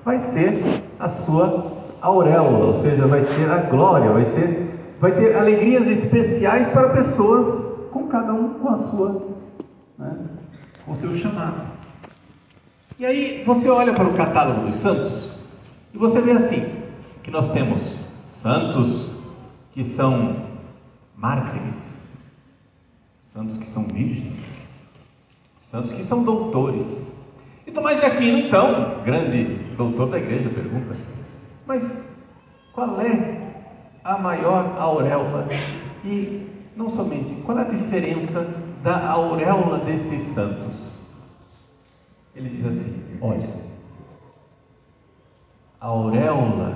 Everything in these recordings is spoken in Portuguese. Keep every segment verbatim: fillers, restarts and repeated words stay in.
vai ser a sua auréola, ou seja, vai ser a glória, vai ser, vai ter alegrias especiais para pessoas, com cada um com a sua, né, com o seu chamado. E aí você olha para o catálogo dos santos e você vê assim, que nós temos santos que são mártires, santos que são virgens, santos que são doutores. E Tomás de Aquino, então, grande doutor da igreja, pergunta: mas qual é a maior auréola? E não somente, qual é a diferença da auréola desses santos? Ele diz assim: olha, a auréola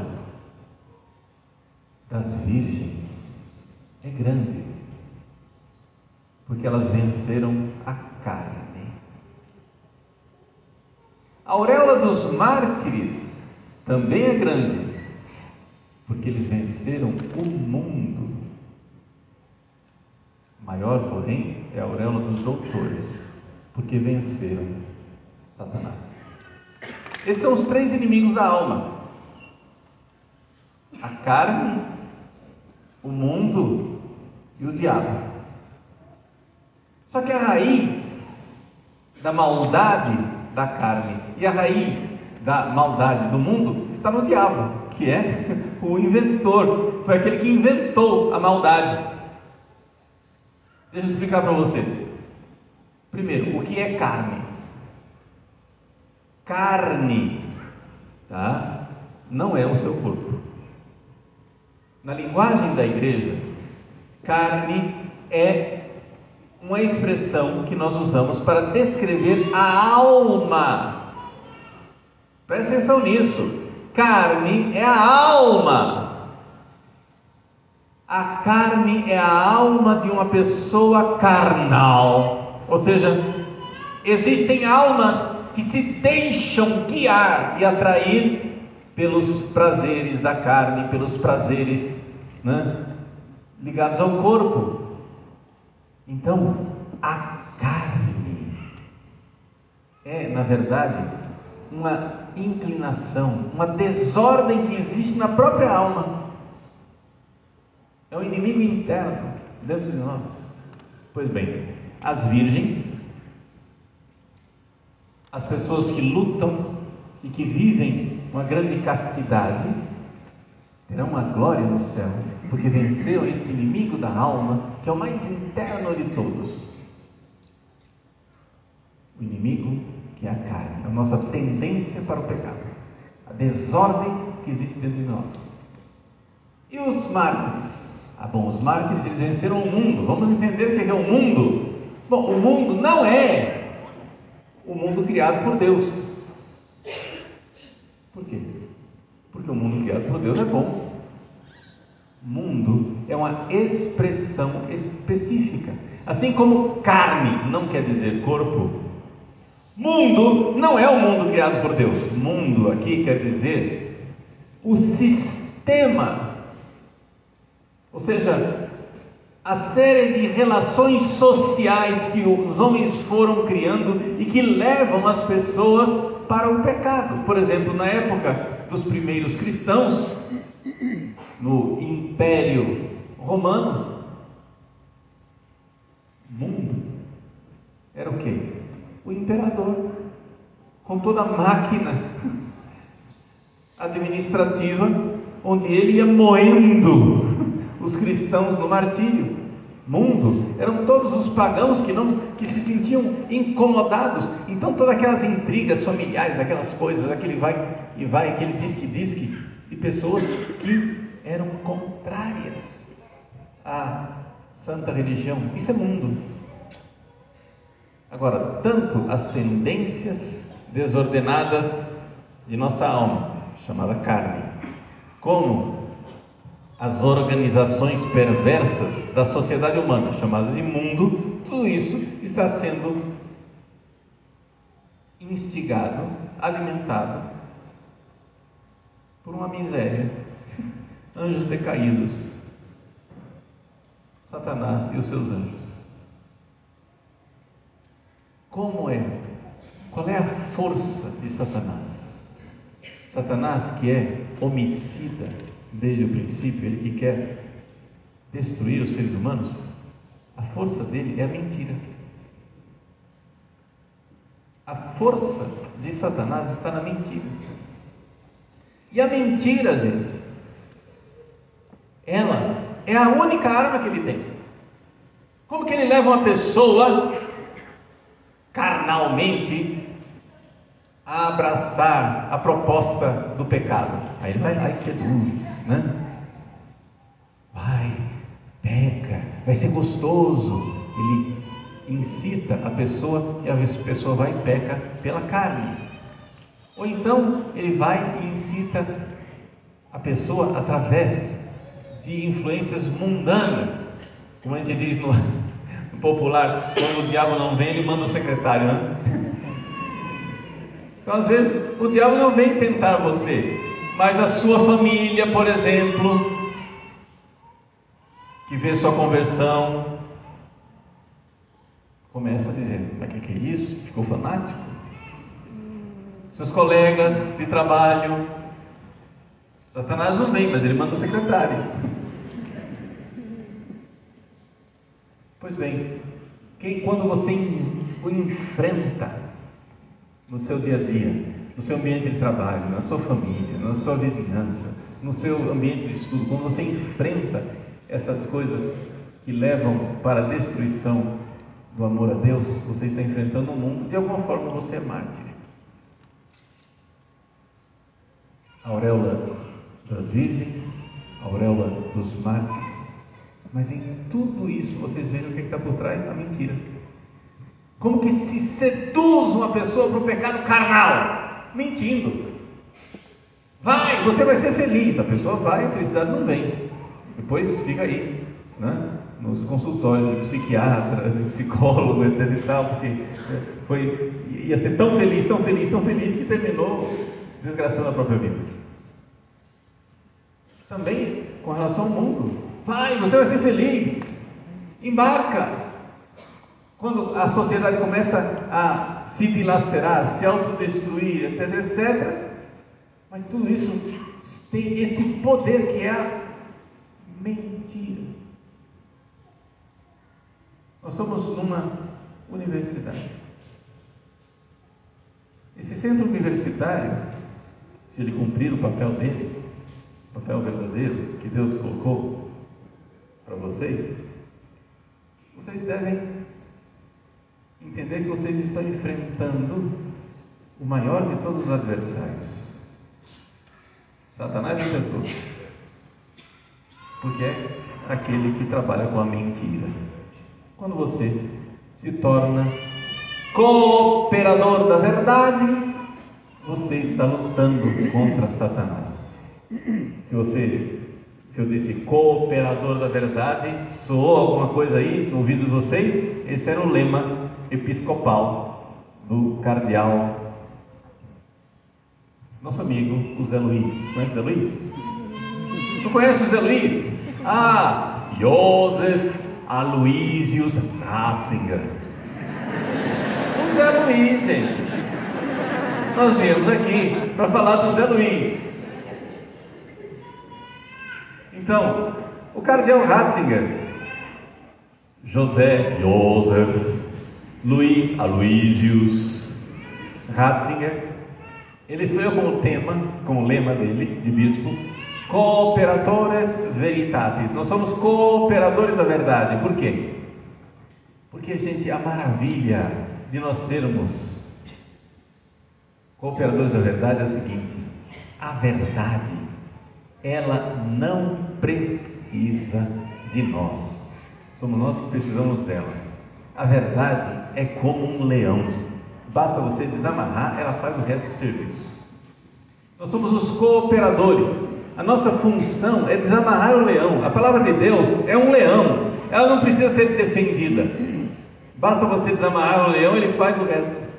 das virgens é grande, porque elas venceram a carne. A auréola dos mártires também é grande, porque eles venceram o mundo. Maior, porém, é a auréola dos doutores, porque venceram Satanás. Esses são os três inimigos da alma: a carne, o mundo e o diabo. Só que a raiz da maldade da carne e a raiz da maldade do mundo está no diabo, que é o inventor, foi aquele que inventou a maldade. Deixa eu explicar para você. Primeiro, o que é carne? Carne, tá? Não é o seu corpo. Na linguagem da igreja, carne é uma expressão que nós usamos para descrever a alma. Presta atenção nisso. Carne é a alma. A carne é a alma de uma pessoa carnal. Ou seja, existem almas que se deixam guiar e atrair pelos prazeres da carne, pelos prazeres, né, ligados ao corpo. Então, a carne é, na verdade, uma inclinação, uma desordem que existe na própria alma. É um inimigo interno dentro de nós. Pois bem, as virgens, as pessoas que lutam e que vivem uma grande castidade, terão uma glória no céu, porque venceram esse inimigo da alma, que é o mais interno de todos. O inimigo que é a carne, a nossa tendência para o pecado, a desordem que existe dentro de nós. E os mártires? Ah, bom, os mártires, eles venceram o mundo. Vamos entender o que é o mundo. Bom, o mundo não é o mundo criado por Deus. Por quê? Porque o mundo criado por Deus é bom. Mundo é uma expressão específica. Assim como carne não quer dizer corpo, mundo não é o mundo criado por Deus. Mundo aqui quer dizer o sistema, ou seja, a série de relações sociais que os homens foram criando e que levam as pessoas para o pecado. Por exemplo, na época dos primeiros cristãos, no Império Romano, mundo era o quê? O imperador, com toda a máquina administrativa, onde ele ia moendo os cristãos no martírio. Mundo eram todos os pagãos que não que se sentiam incomodados. Então todas aquelas intrigas familiares, aquelas coisas, aquele vai e vai, aquele disque-disque de pessoas que eram contrárias à santa religião. Isso é mundo. Agora, tanto as tendências desordenadas de nossa alma, chamada carne, como as organizações perversas da sociedade humana, chamada de mundo, tudo isso está sendo instigado, alimentado por uma miséria. Anjos decaídos, Satanás e os seus anjos. Como é? Qual é a força de Satanás? Satanás, que é homicida desde o princípio, ele que quer destruir os seres humanos, a força dele é a mentira. A força de Satanás está na mentira. E a mentira, gente, ela é a única arma que ele tem. Como que ele leva uma pessoa carnalmente a abraçar a proposta do pecado? Aí ele vai lá e seduz, né? Vai, peca, vai ser gostoso. Ele incita a pessoa e a pessoa vai e peca pela carne. Ou então ele vai e incita a pessoa através de influências mundanas, como a gente diz no, no popular, quando o diabo não vem, ele manda o secretário, né? Então às vezes o diabo não vem tentar você, mas a sua família, por exemplo, que vê sua conversão, começa a dizer: mas o que, que é isso? Ficou fanático? Seus colegas de trabalho, Satanás não vem, mas ele manda o secretário. Pois bem, quem, quando você o enfrenta no seu dia a dia, no seu ambiente de trabalho, na sua família, na sua vizinhança, no seu ambiente de estudo, quando você enfrenta essas coisas que levam para a destruição do amor a Deus, você está enfrentando o mundo. De alguma forma você é mártir. A auréola das virgens, a auréola dos mártires. Mas em tudo isso vocês vejam o que está por trás? A mentira. Como que se seduz uma pessoa para o pecado carnal? Mentindo. Vai, você vai ser feliz. A pessoa vai, a felicidade não vem. Depois fica aí, né? Nos consultórios de psiquiatra, de psicólogo, etc e tal, porque foi, ia ser tão feliz, tão feliz, tão feliz que terminou desgraçando a própria vida. Também com relação ao mundo. Vai, você vai ser feliz. Embarca. Quando a sociedade começa a se dilacerar, se autodestruir, etc, etcétera. Mas tudo isso tem esse poder que é a mentira. Nós somos numa universidade. Esse centro universitário, se ele cumprir o papel dele, o papel verdadeiro que Deus colocou para vocês, vocês devem entender que vocês estão enfrentando o maior de todos os adversários, Satanás em pessoa, porque é aquele que trabalha com a mentira. Quando você se torna cooperador da verdade, você está lutando contra Satanás. Se você, se eu disse cooperador da verdade, soou alguma coisa aí no ouvido de vocês? Esse era o lema episcopal do cardeal, nosso amigo, o Zé Luiz. Conhece o Zé Luiz? Não conhece o Zé Luiz? Ah, Joseph Aloysius Ratzinger. O Zé Luiz, gente. Nós viemos aqui para falar do Zé Luiz. Então, o cardeal Ratzinger, José Joseph Luiz Aloysius Ratzinger, ele escolheu como tema, como lema dele, de bispo, Cooperatores Veritatis. Nós somos cooperadores da verdade. Por quê? Porque, gente, a maravilha de nós sermos cooperadores da verdade é a seguinte: a verdade, ela não precisa de nós. Somos nós que precisamos dela. A verdade é como um leão. Basta você desamarrar, ela faz o resto do serviço. Nós somos os cooperadores. A nossa função é desamarrar o leão. A palavra de Deus é um leão. Ela não precisa ser defendida. Basta você desamarrar o leão, ele faz o resto.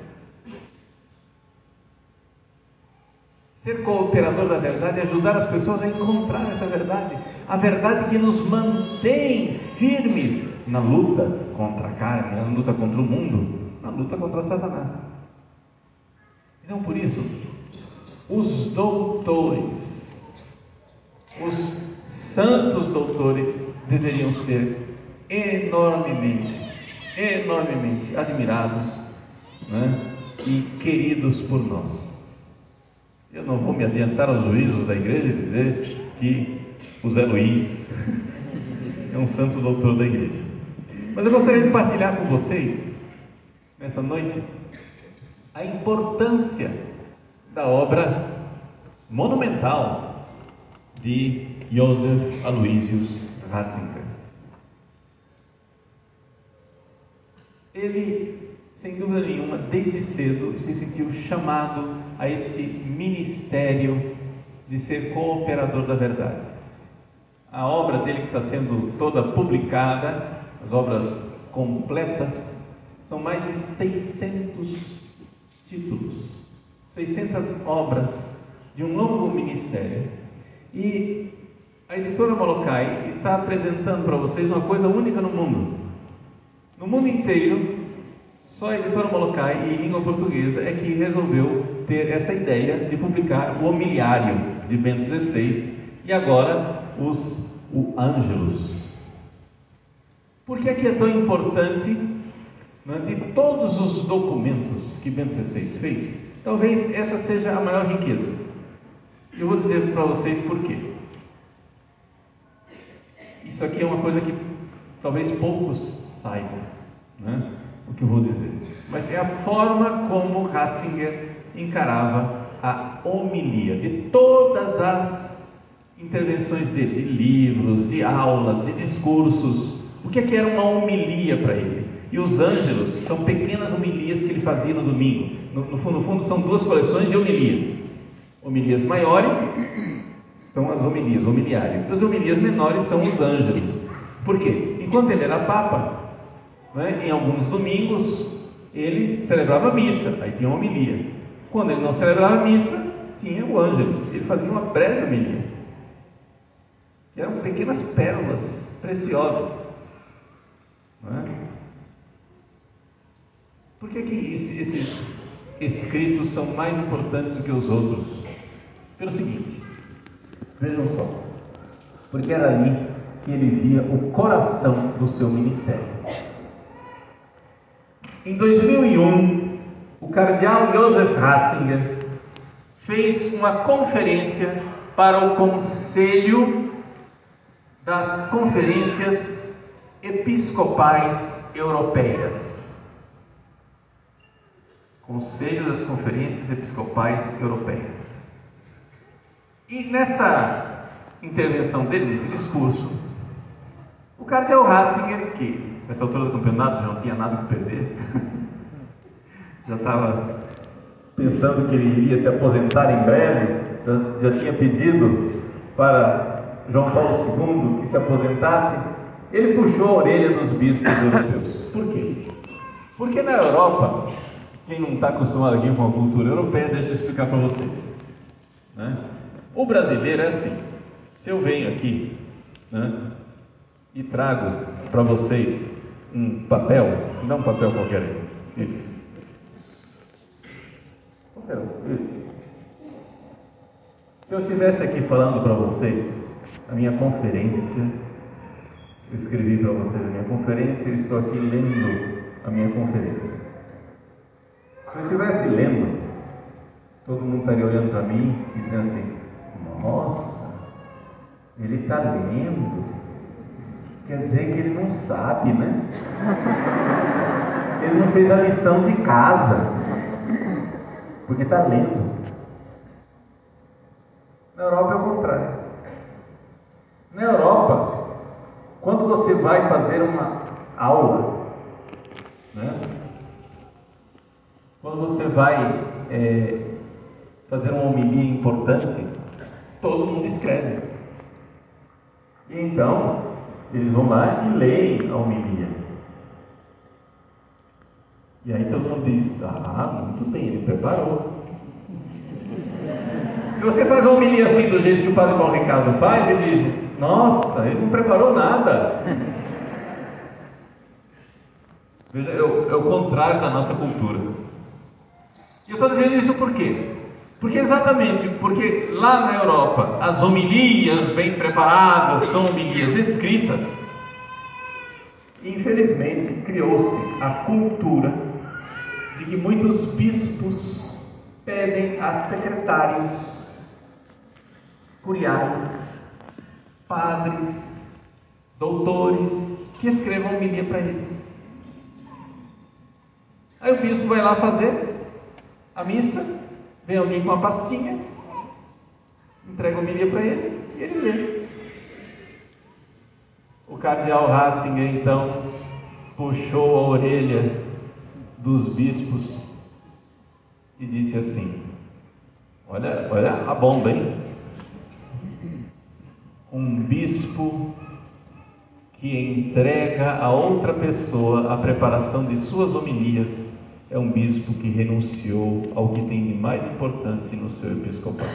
Ser cooperador da verdade é ajudar as pessoas a encontrar essa verdade. A verdade que nos mantém firmes na luta contra a carne, na luta contra o mundo, na luta contra Satanás. Então, por isso, os doutores, os santos doutores deveriam ser enormemente, enormemente admirados, né, e queridos por nós. Eu não vou me adiantar aos juízos da igreja e dizer que o Zé Luiz é um santo doutor da igreja. Mas eu gostaria de partilhar com vocês, nessa noite, a importância da obra monumental de Joseph Aloysius Ratzinger. Ele, sem dúvida nenhuma, desde cedo se sentiu chamado a este ministério de ser cooperador da verdade. A obra dele, que está sendo toda publicada, as obras completas, são mais de seiscentos títulos, seiscentas obras de um longo ministério. E a editora Molokai está apresentando para vocês uma coisa única no mundo. No mundo inteiro, só a editora Molokai, em língua portuguesa, é que resolveu ter essa ideia de publicar o Homiliário de Bento dezesseis e agora os, o Ângelus. Por que é que é tão importante, né, de todos os documentos que Bento dezesseis fez? Talvez essa seja a maior riqueza. Eu vou dizer para vocês por quê. Isso aqui é uma coisa que talvez poucos saibam, né, o que eu vou dizer. Mas é a forma como Ratzinger encarava a homilia, de todas as intervenções dele, de livros, de aulas, de discursos. O que é que era uma homilia para ele? E os Ângelos são pequenas homilias que ele fazia no domingo. No, no, fundo, no fundo, são duas coleções de homilias. Homilias maiores são as homilias, o homiliário. E as homilias menores são os Ângelos. Por quê? Enquanto ele era Papa, né, em alguns domingos, ele celebrava missa, aí tinha uma homilia. Quando ele não celebrava missa, tinha o Ângelus. Ele fazia uma breve homilia, que eram pequenas pérolas preciosas. Não é? Por que, que esses escritos são mais importantes do que os outros? Pelo seguinte, vejam só, porque era ali que ele via o coração do seu ministério. Em dois mil e um, o cardeal Joseph Ratzinger fez uma conferência para o Conselho das Conferências Episcopais Europeias. Conselho das Conferências Episcopais Europeias. E nessa intervenção dele, nesse discurso, o cardeal Ratzinger, que nessa altura do campeonato já não tinha nada que perder, já estava pensando que ele iria se aposentar em breve, já, já tinha pedido para João Paulo segundo que se aposentasse, ele puxou a orelha dos bispos europeus. Por quê? Porque na Europa, quem não está acostumado aqui com a cultura europeia, deixa eu explicar para vocês, né? O brasileiro é assim: se eu venho aqui, né, e trago para vocês um papel, não um papel qualquer aí, isso, papel, isso. Se eu estivesse aqui falando para vocês a minha conferência, eu escrevi para vocês a minha conferência, eu estou aqui lendo a minha conferência. Se eu estivesse lendo, todo mundo estaria olhando para mim e dizendo assim: nossa, ele está lendo, quer dizer que ele não sabe, né? Ele não fez a lição de casa, porque está lendo. Na Europa é o contrário. Na Europa, quando você vai fazer uma aula, né? Quando você vai é, fazer uma homilia importante, todo mundo escreve. E então, eles vão lá e leem a homilia. E aí todo mundo diz: ah, muito bem, ele preparou. Se você faz uma homilia assim, do jeito que o padre Paulo Ricardo faz, ele diz: nossa, ele não preparou nada. Veja, é o, é o contrário da nossa cultura. E eu estou dizendo isso por quê? Porque exatamente, porque lá na Europa as homilias bem preparadas são homilias escritas. Infelizmente criou-se a cultura de que muitos bispos pedem a secretários, curiais, padres, doutores que escrevam homilia para eles. Aí o bispo vai lá fazer a missa, vem alguém com uma pastinha, entrega a homilia para ele e ele lê. O cardeal Ratzinger então puxou a orelha dos bispos e disse assim: olha, olha a bomba, hein? Um bispo que entrega a outra pessoa a preparação de suas homilias é um bispo que renunciou ao que tem de mais importante no seu episcopado.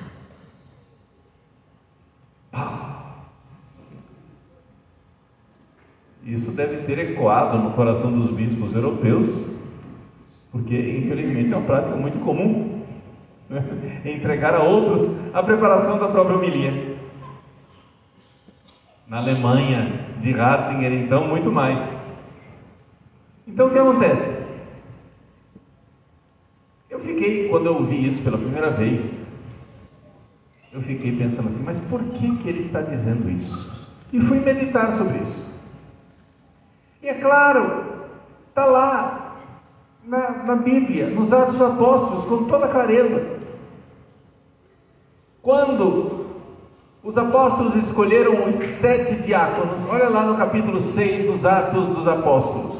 Pá! Isso deve ter ecoado no coração dos bispos europeus, porque infelizmente é uma prática muito comum, né? Entregar a outros a preparação da própria homilia. Na Alemanha de Ratzinger, então, muito mais. Então o que acontece? Eu fiquei, quando eu ouvi isso pela primeira vez, eu fiquei pensando assim, mas por que que ele está dizendo isso? E fui meditar sobre isso. E é claro, está lá na, na Bíblia, nos Atos dos Apóstolos, com toda clareza. Quando os apóstolos escolheram os sete diáconos, olha lá no capítulo seis dos Atos dos Apóstolos.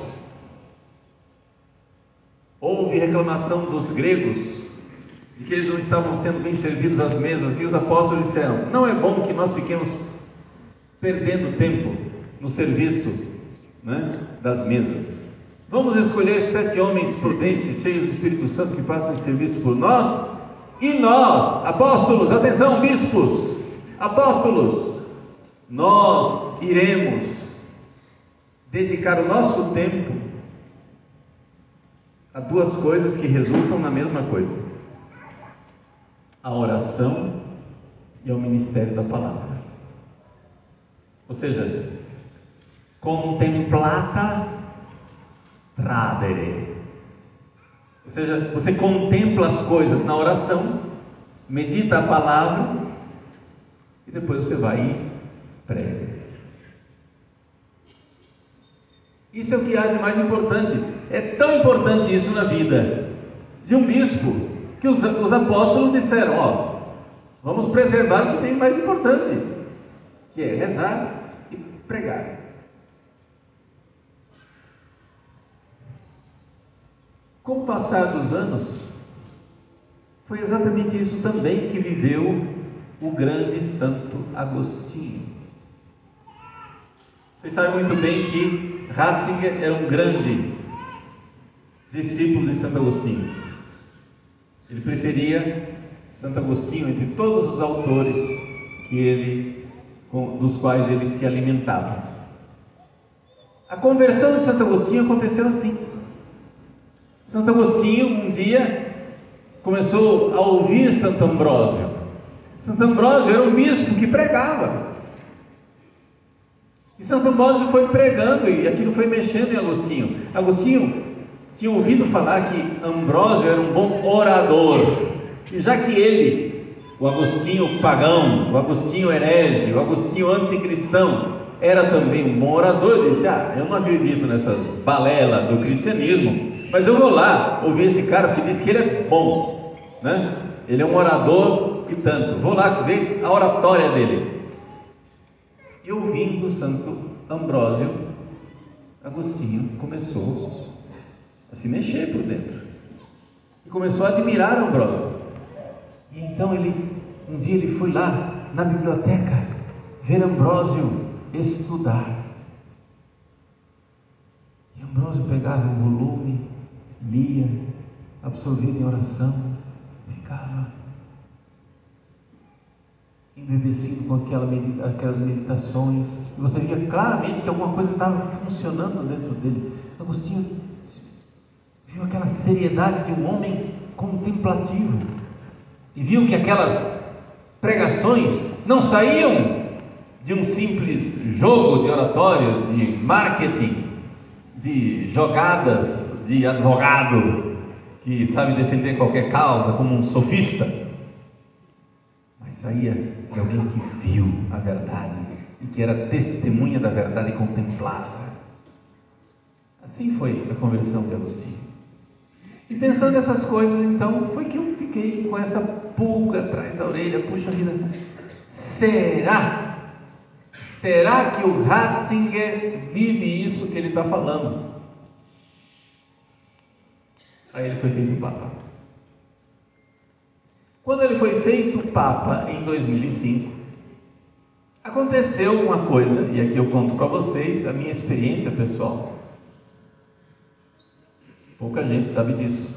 Houve reclamação dos gregos de que eles não estavam sendo bem servidos às mesas, e os apóstolos disseram: não é bom que nós fiquemos perdendo tempo no serviço, né, das mesas. Vamos escolher sete homens prudentes, cheios do Espírito Santo, que façam esse serviço por nós, e nós, apóstolos, atenção, bispos, apóstolos, nós iremos dedicar o nosso tempo a duas coisas que resultam na mesma coisa: a oração e ao ministério da palavra. Ou seja, contemplata tradere. Ou seja, você contempla as coisas na oração, medita a palavra e depois você vai e prega. Isso é o que há de mais importante. É tão importante isso na vida de um bispo que os, os apóstolos disseram: ó, vamos preservar o que tem mais importante, que é rezar e pregar. Com o passar dos anos, foi exatamente isso também que viveu o grande Santo Agostinho. Vocês sabem muito bem que Ratzinger era um grande discípulo de Santo Agostinho. Ele preferia Santo Agostinho entre todos os autores que ele, com, dos quais ele se alimentava. A conversão de Santo Agostinho aconteceu assim. Santo Agostinho um dia começou a ouvir Santo Ambrósio. Santo Ambrósio era um bispo que pregava. E Santo Ambrósio foi pregando e aquilo foi mexendo em Agostinho. Agostinho tinha ouvido falar que Ambrósio era um bom orador. E já que ele, o Agostinho pagão, o Agostinho herege, o Agostinho anticristão, era também um bom orador, ele disse: ah, eu não acredito nessa balela do cristianismo, mas eu vou lá ouvir esse cara porque diz que ele é bom, né? Ele é um orador e tanto. Vou lá ver a oratória dele. E ouvindo Santo Ambrósio, Agostinho começou a se mexer por dentro e começou a admirar Ambrósio. E então ele, um dia ele foi lá na biblioteca ver Ambrósio estudar. E Ambrósio pegava um volume, lia, absorvido em oração, ficava embebecido com aquela medita, aquelas meditações, e você via claramente que alguma coisa estava funcionando dentro dele. Agostinho viu aquela seriedade de um homem contemplativo. e viu que aquelas pregações não saíam de um simples jogo de oratório, de marketing, de jogadas de advogado que sabe defender qualquer causa como um sofista, mas saía de alguém que viu a verdade e que era testemunha da verdade e contemplava. Assim foi a conversão de Agostinho. E pensando nessas coisas, então, foi que eu fiquei com essa pulga atrás da orelha. Puxa vida, será? Será que o Ratzinger vive isso que ele está falando? Aí ele foi feito Papa. Quando ele foi feito Papa em dois mil e cinco, aconteceu uma coisa, e aqui eu conto para vocês a minha experiência pessoal. Pouca gente sabe disso.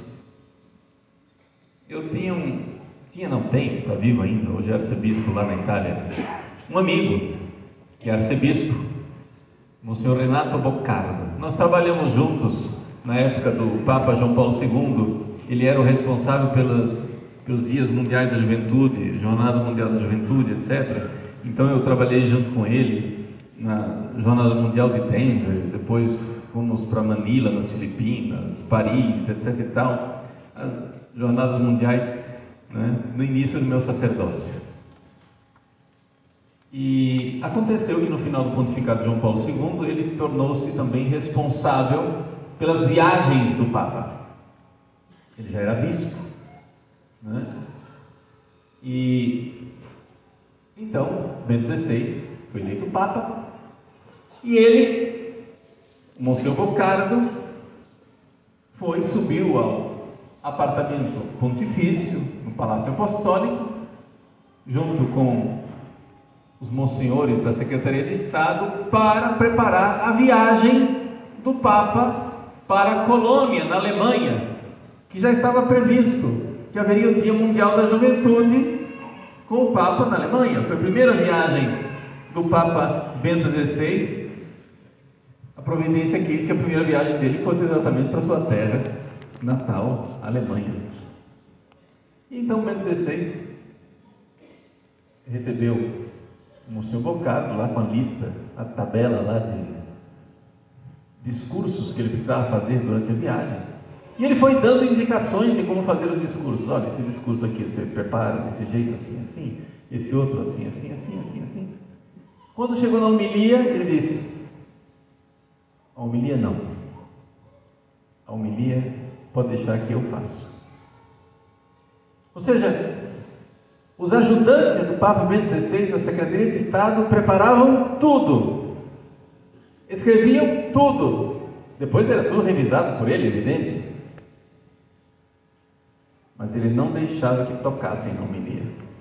Eu tinha um, tinha não tenho, está vivo ainda, hoje é arcebispo lá na Itália, um amigo que é arcebispo, Monsenhor Renato Boccardo. Nós trabalhamos juntos na época do Papa João Paulo segundo. Ele era o responsável pelas, pelos Dias Mundiais da Juventude, Jornada Mundial da Juventude, etcétera. Então eu trabalhei junto com ele na Jornada Mundial de Denver, depois fomos para Manila, nas Filipinas, Paris, etc e tal, as Jornadas Mundiais, né, no início do meu sacerdócio. E aconteceu que no final do pontificado de João Paulo segundo, ele tornou-se também responsável pelas viagens do Papa. Ele já era bispo, né? E então, Bento dezesseis foi eleito Papa, e ele, o Monsenhor Boccardo, foi, subiu ao apartamento pontifício, no Palácio Apostólico, junto com os monsenhores da Secretaria de Estado, para preparar a viagem do Papa para a Colônia, na Alemanha, que já estava previsto que haveria o Dia Mundial da Juventude com o Papa na Alemanha. Foi a primeira viagem do Papa Bento dezesseis. A providência quis que a primeira viagem dele fosse exatamente para sua terra natal, Alemanha. Então Bento dezesseis recebeu o Monsenhor Boccardo lá com a lista, a tabela lá de discursos que ele precisava fazer durante a viagem. E ele foi dando indicações de como fazer os discursos. Olha, esse discurso aqui você prepara desse jeito, assim, assim. Esse outro, assim, assim, assim, assim, assim. Quando chegou na homilia, ele disse: a homilia não. A homilia pode deixar que eu faço. Ou seja, os ajudantes do Papa Bento dezesseis da Secretaria de Estado preparavam tudo. Escreviam tudo. Depois era tudo revisado por ele, evidente. Mas ele não deixava que tocassem na homilia.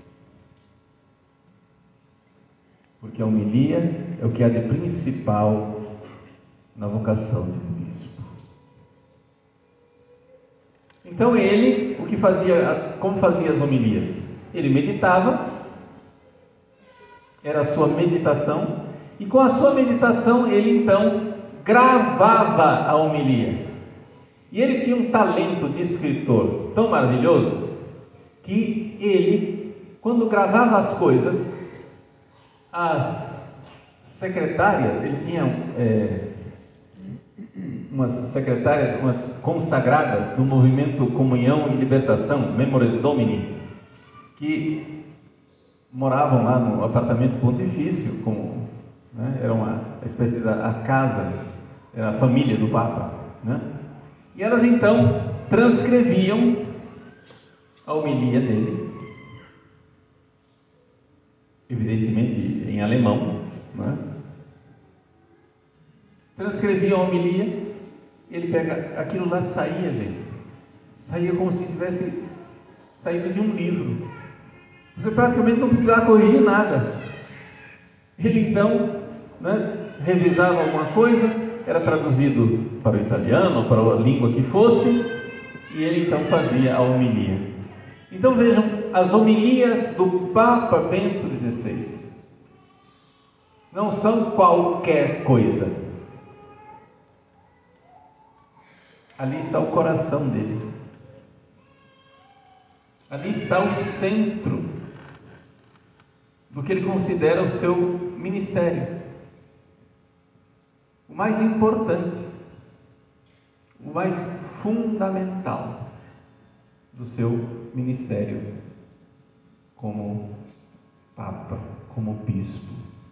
Porque a homilia é o que há de principal na vocação de um bispo. Então ele, o que fazia, como fazia as homilias? Ele meditava, era a sua meditação, e com a sua meditação ele então gravava a homilia. E ele tinha um talento de escritor tão maravilhoso que ele, quando gravava as coisas, as secretárias, ele tinha é, umas secretárias, umas consagradas do movimento Comunhão e Libertação, Memores Domini, que moravam lá no apartamento pontifício, como, né, era uma espécie da a casa, era a família do Papa, né? E elas então transcreviam a homilia dele, evidentemente em alemão, né? Transcreviam a homilia, ele pega, aquilo lá saía, gente, saía como se tivesse saído de um livro. Você praticamente não precisava corrigir nada. Ele então, né, revisava alguma coisa, era traduzido para o italiano, ou para a língua que fosse, e ele então fazia a homilia. Então vejam, as homilias do Papa Bento dezesseis não são qualquer coisa. Ali está o coração dele. Ali está o centro do que ele considera o seu ministério. O mais importante, o mais fundamental do seu ministério como Papa, como Bispo.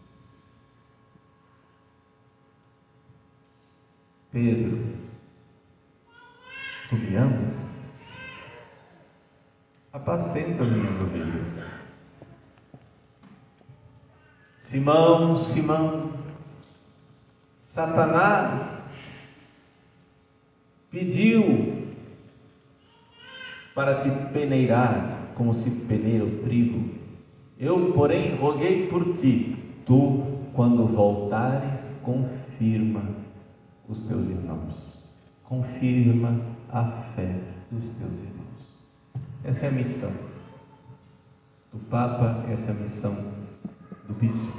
Pedro, tu me amas? Apacenta as minhas ovelhas. Simão, Simão, Satanás pediu para te peneirar como se peneira o trigo. Eu, porém, roguei por ti. Tu, quando voltares, confirma os teus irmãos. Confirma a fé dos teus irmãos. Essa é a missão do Papa, essa é a missão do Bispo.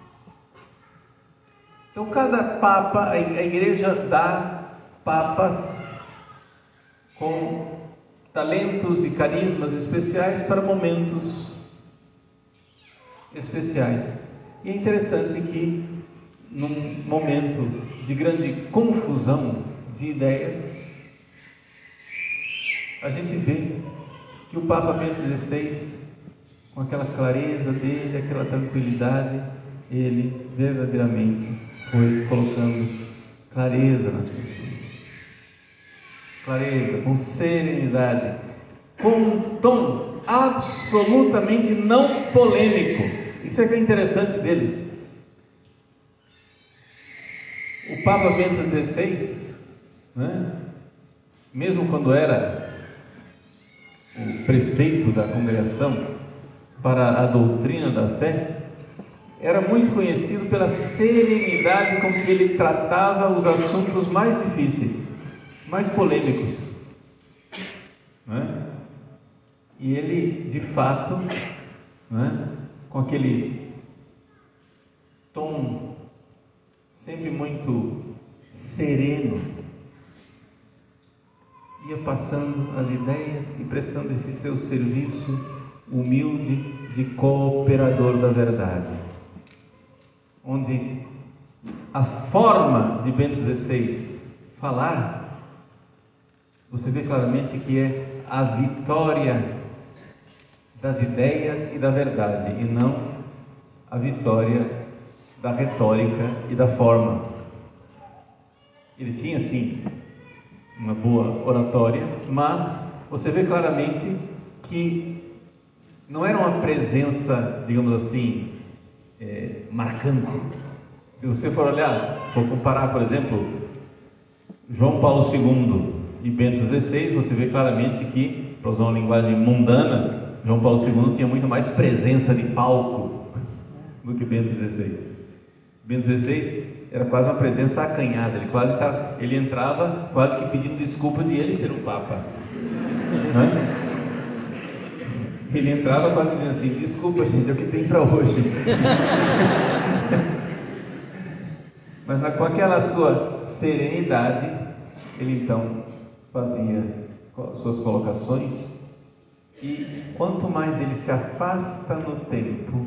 Então, cada Papa, a Igreja dá papas com talentos e carismas especiais para momentos especiais. E é interessante que, num momento de grande confusão de ideias, a gente vê que o Papa Bento dezesseis, com aquela clareza dele, aquela tranquilidade, ele verdadeiramente foi colocando clareza nas pessoas. Clareza, com serenidade, com um tom absolutamente não polêmico. Isso é que é interessante dele. O Papa Bento dezesseis, né, mesmo quando era o prefeito da congregação para a doutrina da fé, era muito conhecido pela serenidade com que ele tratava os assuntos mais difíceis, mais polêmicos, né? E ele, de fato, né, com aquele tom sempre muito sereno, ia passando as ideias e prestando esse seu serviço humilde de cooperador da verdade, onde a forma de Bento dezesseis falar, você vê claramente que é a vitória das ideias e da verdade, e não a vitória da retórica e da forma. Ele tinha sim uma boa oratória, mas você vê claramente que não era uma presença, digamos assim, é, marcante. Se você for olhar, for comparar, por exemplo, João Paulo segundo e Bento dezesseis, você vê claramente que, para usar uma linguagem mundana, João Paulo segundo tinha muito mais presença de palco do que Bento dezesseis. Bento dezesseis era quase uma presença acanhada, ele quase tava, ele entrava quase que pedindo desculpa de ele ser o Papa, né? Ele entrava quase dizendo assim: desculpa, gente, é o que tem para hoje. Mas na, com aquela sua serenidade, ele então fazia suas colocações, e quanto mais ele se afasta no tempo,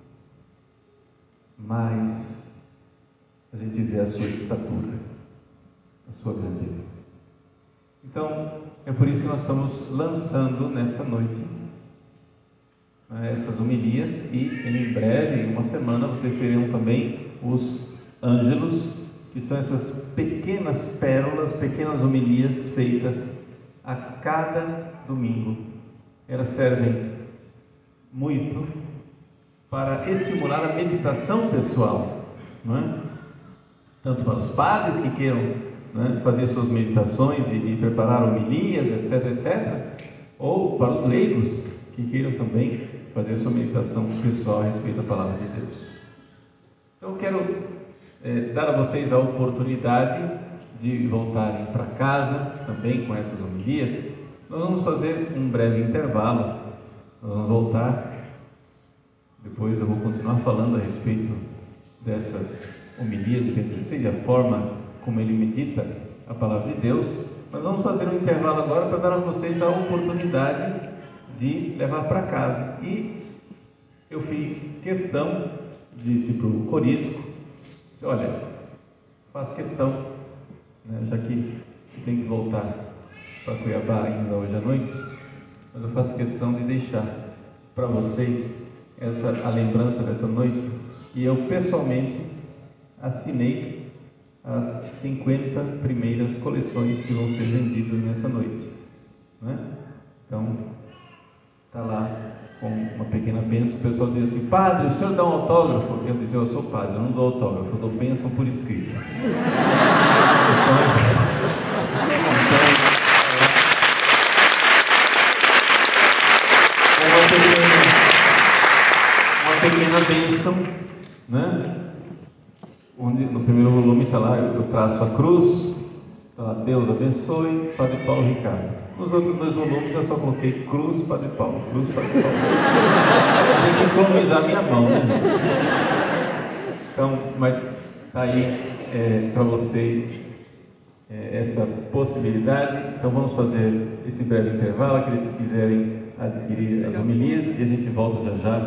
mais a gente vê a sua estatura, a sua grandeza. Então, é por isso que nós estamos lançando nesta noite, né, essas homilias, e em breve, em uma semana, vocês terão também os ângelos, que são essas pequenas pérolas, pequenas homilias feitas a cada domingo. Elas servem muito para estimular a meditação pessoal, não é? Tanto para os padres que queiram, né, fazer suas meditações e, e preparar homilias, etc, etcétera, ou para os leigos que queiram também fazer sua meditação pessoal a respeito da palavra de Deus. Então eu quero é, dar a vocês a oportunidade de voltarem para casa também com essas homilias. Nós vamos fazer um breve intervalo, nós vamos voltar, depois eu vou continuar falando a respeito dessas homilias de Bento dezesseis, a forma como ele medita a palavra de Deus. Nós vamos fazer um intervalo agora para dar a vocês a oportunidade de levar para casa. E eu fiz questão, disse para o Corisco, disse, olha, faço questão, né, já que tenho que voltar para Cuiabá ainda hoje à noite, mas eu faço questão de deixar para vocês essa, a lembrança dessa noite, e eu pessoalmente assinei as cinquenta primeiras coleções que vão ser vendidas nessa noite, né? Então, está lá com uma pequena bênção. O pessoal diz assim, padre, o senhor dá um autógrafo? Eu disse, eu sou padre, eu não dou autógrafo, eu dou bênção por escrito. Então, então é uma pequena, uma pequena bênção, né? Onde no primeiro volume está lá, eu traço a cruz, está lá, Deus abençoe, Padre Paulo Ricardo. Nos outros dois volumes eu só coloquei cruz, Padre Paulo, cruz, Padre Paulo. Tem que economizar minha mão, né, gente? Então, mas está aí é, para vocês é, essa possibilidade. Então vamos fazer esse breve intervalo, aqueles que quiserem adquirir as homilias, e a gente volta já já